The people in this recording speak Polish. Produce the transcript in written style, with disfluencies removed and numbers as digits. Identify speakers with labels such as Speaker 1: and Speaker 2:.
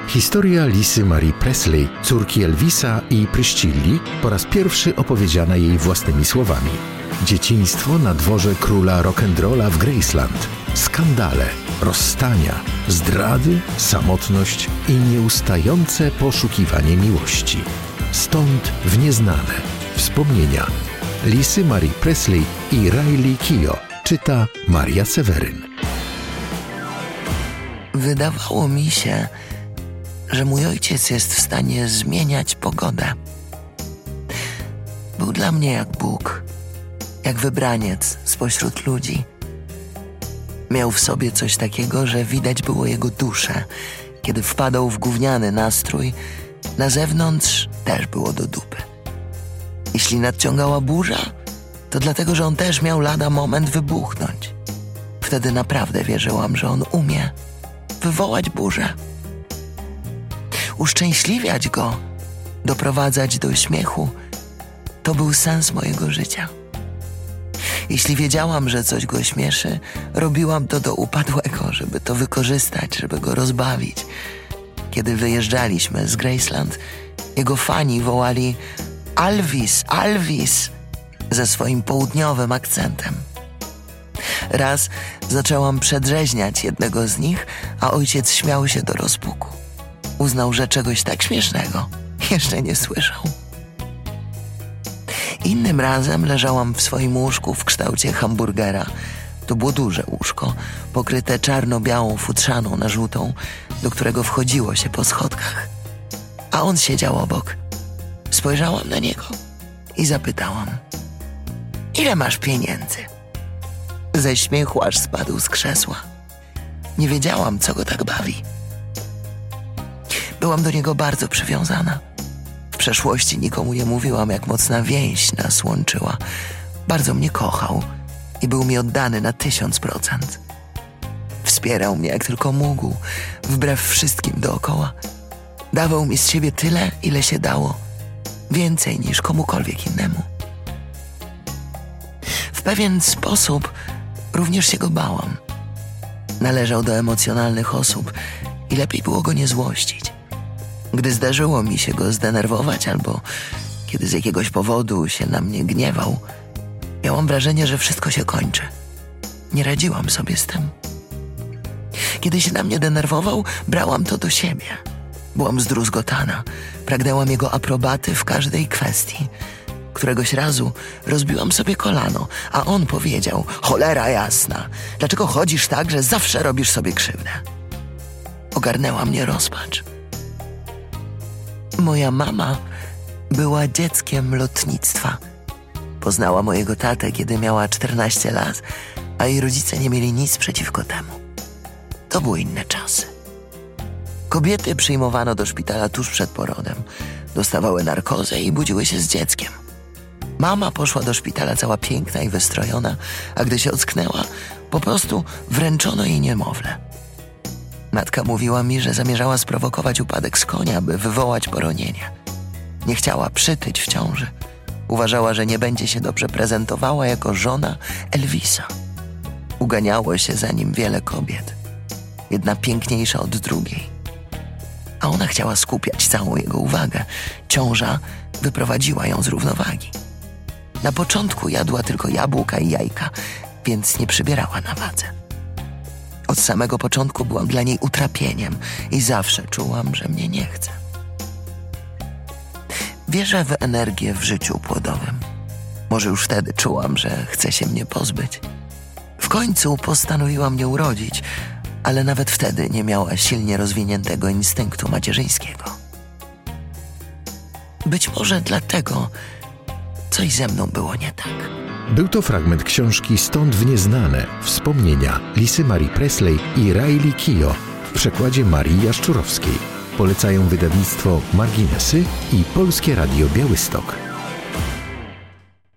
Speaker 1: Historia Lisy Marie Presley, córki Elvisa i Priscilli, po raz pierwszy opowiedziana jej własnymi słowami. Dzieciństwo na dworze króla rock'n'rolla w Graceland. Skandale, rozstania, zdrady, samotność i nieustające poszukiwanie miłości. Stąd w nieznane wspomnienia Lisy Marie Presley i Riley Keough. Czyta Maria Seweryn.
Speaker 2: Wydawało mi się, że mój ojciec jest w stanie zmieniać pogodę. Był dla mnie jak Bóg, jak wybraniec spośród ludzi. Miał w sobie coś takiego, że widać było jego duszę. Kiedy wpadał w gówniany nastrój, na zewnątrz też było do dupy. Jeśli nadciągała burza, to dlatego, że on też miał lada moment wybuchnąć. Wtedy naprawdę wierzyłam, że on umie wywołać burzę. Uszczęśliwiać go, doprowadzać do śmiechu, to był sens mojego życia. Jeśli wiedziałam, że coś go śmieszy, robiłam to do upadłego, żeby to wykorzystać, żeby go rozbawić. Kiedy wyjeżdżaliśmy z Graceland, jego fani wołali Alvis, Alvis ze swoim południowym akcentem. Raz zaczęłam przedrzeźniać jednego z nich, a ojciec śmiał się do rozpuku. Uznał, że czegoś tak śmiesznego jeszcze nie słyszał. Innym razem leżałam w swoim łóżku w kształcie hamburgera. To było duże łóżko, pokryte czarno-białą futrzaną na żółtą, do którego wchodziło się po schodkach. A on siedział obok. Spojrzałam na niego i zapytałam: ile masz pieniędzy? Ze śmiechu aż spadł z krzesła. Nie wiedziałam, co go tak bawi. Byłam do niego bardzo przywiązana. W przeszłości nikomu nie mówiłam, jak mocna więź nas łączyła. Bardzo mnie kochał i był mi oddany na 1000%. Wspierał mnie jak tylko mógł, wbrew wszystkim dookoła. Dawał mi z siebie tyle, ile się dało. Więcej niż komukolwiek innemu. W pewien sposób również się go bałam. Należał do emocjonalnych osób i lepiej było go nie złościć. Gdy zdarzyło mi się go zdenerwować albo kiedy z jakiegoś powodu się na mnie gniewał, miałam wrażenie, że wszystko się kończy. Nie radziłam sobie z tym. Kiedy się na mnie denerwował, brałam to do siebie. Byłam zdruzgotana. Pragnęłam jego aprobaty w każdej kwestii. Któregoś razu rozbiłam sobie kolano, a on powiedział: cholera jasna, dlaczego chodzisz tak, że zawsze robisz sobie krzywdę? Ogarnęła mnie rozpacz. Moja mama była dzieckiem lotnictwa. Poznała mojego tatę, kiedy miała 14 lat, a jej rodzice nie mieli nic przeciwko temu. To były inne czasy. Kobiety przyjmowano do szpitala tuż przed porodem. Dostawały narkozę i budziły się z dzieckiem. Mama poszła do szpitala cała piękna i wystrojona, a gdy się ocknęła, po prostu wręczono jej niemowlę. Matka mówiła mi, że zamierzała sprowokować upadek z konia, by wywołać poronienie. Nie chciała przytyć w ciąży. Uważała, że nie będzie się dobrze prezentowała jako żona Elvisa. Uganiało się za nim wiele kobiet. Jedna piękniejsza od drugiej. A ona chciała skupiać całą jego uwagę. Ciąża wyprowadziła ją z równowagi. Na początku jadła tylko jabłka i jajka, więc nie przybierała na wadze. Od samego początku byłam dla niej utrapieniem i zawsze czułam, że mnie nie chce. Wierzę w energię w życiu płodowym. Może już wtedy czułam, że chce się mnie pozbyć. W końcu postanowiła mnie urodzić, ale nawet wtedy nie miała silnie rozwiniętego instynktu macierzyńskiego. Być może dlatego coś ze mną było nie tak.
Speaker 1: Był to fragment książki Stąd w nieznane wspomnienia Lisy Marie Presley i Riley Keough w przekładzie Marii Jaszczurowskiej. Polecają wydawnictwo Marginesy i Polskie Radio Białystok.